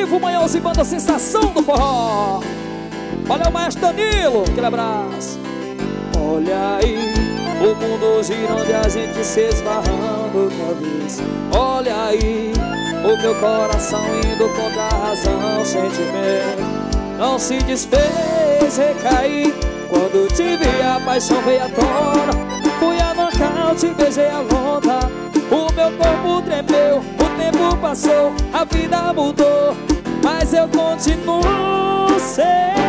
Vivo Manhãozinho, banda Sensação do Forró. Olha o maestro Danilo, aquele abraço. Olha aí, o mundo girando e a gente se esbarrando outra vez. Olha aí, o meu coração indo contra a razão, sentimento não se desfez, recaí. Quando te vi a paixão veio à tona. Fui a nocaute, beijei a lona. O meu corpo tremeu, o tempo passou, a vida mudou, mas eu continuo seu.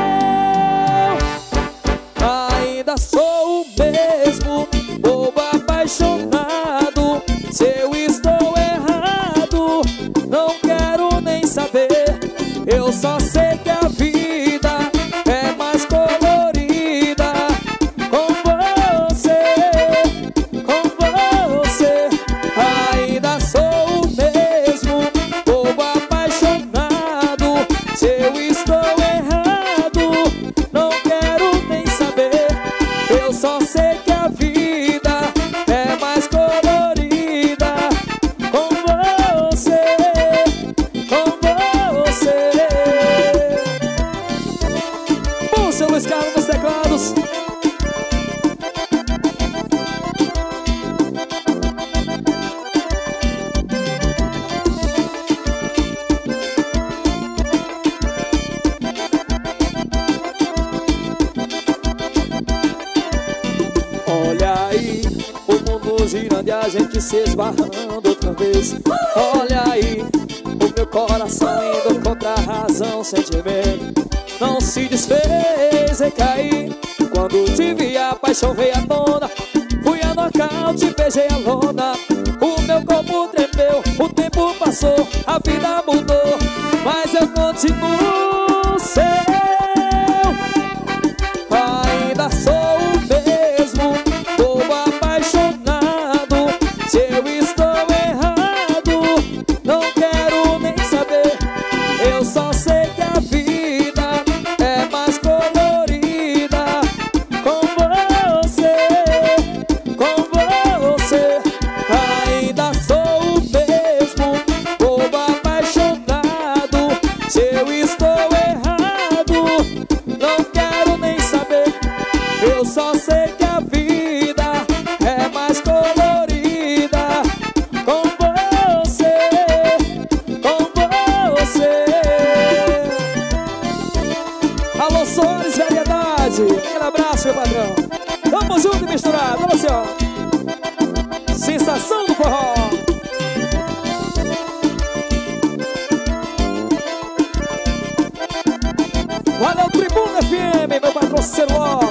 Ainda sou o mesmo, bobo apaixonado. Se eu estou errado, não quero nem saber. Eu só sei que a vida é mais colorida com você, com você. Ainda sou o mesmo, bobo apaixonado. Se eu estou errado, não quero nem saber. Eu só sei que a vida é mais colorida com você, com você. Bom, seu Luiz Carlos nos teclados. Olha aí, o mundo girando e a gente se esbarrando outra vez. Olha aí, o meu coração indo contra a razão, sentimento não se desfez, recaí. Quando te vi a paixão veio à tona. Fui a nocaute, beijei a lona. O meu corpo tremeu, o tempo passou, a vida mudou, mas eu continuo seu. Ainda sou o mesmo, bobo apaixonado. Se eu estou errado, não quero nem saber. Eu só sei que a vida é mais colorida com você, com você. Ainda sou o mesmo, bobo apaixonado. Se eu estou errado, não quero nem saber. Eu só sei que a vida é mais colorida com você, com você. Alô, Soares, variedade. Aquele abraço, meu padrão. Tamo junto e misturado. Olha assim, ó. Sensação do forró. Valeu, Tribuna FM, meu patrão Celó.